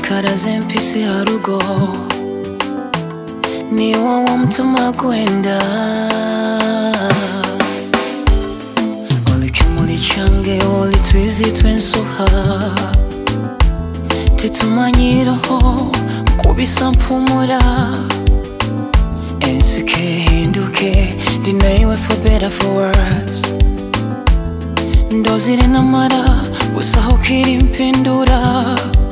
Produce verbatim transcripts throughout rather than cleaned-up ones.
karaze mpisi harugo ni wowe mutuma gwenda oli kimuli change oli twizi twensuha tetumanyireho kubisa mpumura ensike hinduke dinaiwe for better for worse ndozire namara gusaho kiri mpindura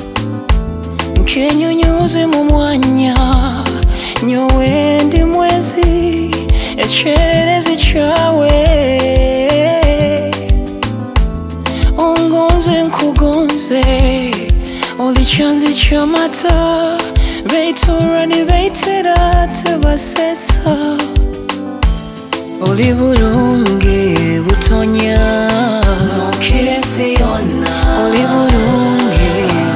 nkenyunyuze mu mwanya nyowe ndi mwezi echerezi cawe ongonze nkugonze oli chanzi c'amata beiturani beitera tebasesa oli burungi butonya nokire siyona oli burungi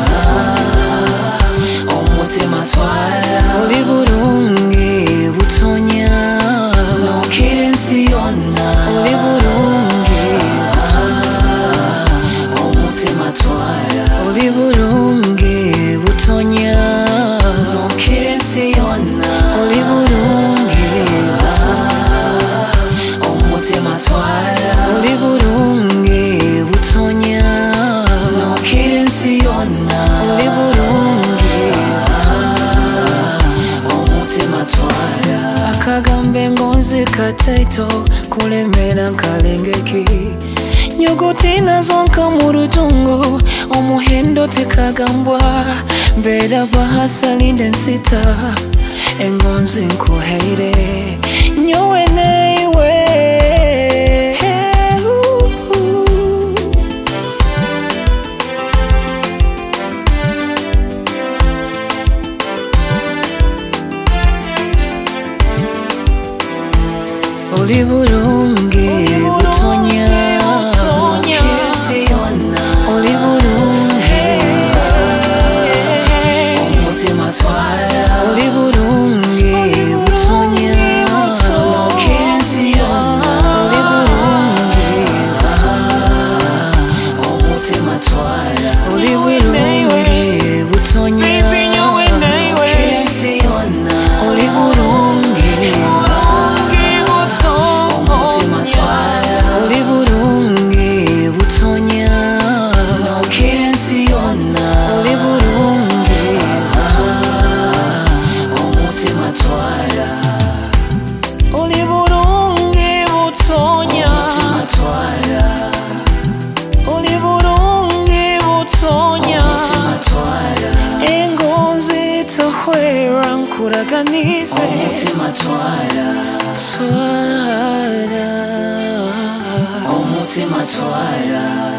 omutima twara oli burungi butonya nokire siyona oli burungi omutima twara oli burungi butonya nokire siyona oli burungi omutima twara oli burungi butonya nokire siyona oli burungi omutima twara akagambe ngonzi kataito kulemera nkalengeki nyuguti nazonka mu rutungo omuhendo tekagambwa mbera bahasalinde nsita engonzi nkuheire nyowe neiwe oli burungi butonya kisiyona oli burungi omutima twara oli burungi butonya kisiyona oli burungi omutima twara oli burungi butonya kisiyona oli burungi oli burungi butonya nokire siyona oli burungi omutima twara oli burungi butonya omutima twara oli burungi butonya omutima twara engonzi tohwera nkuraganize omutima twara twara omutima twara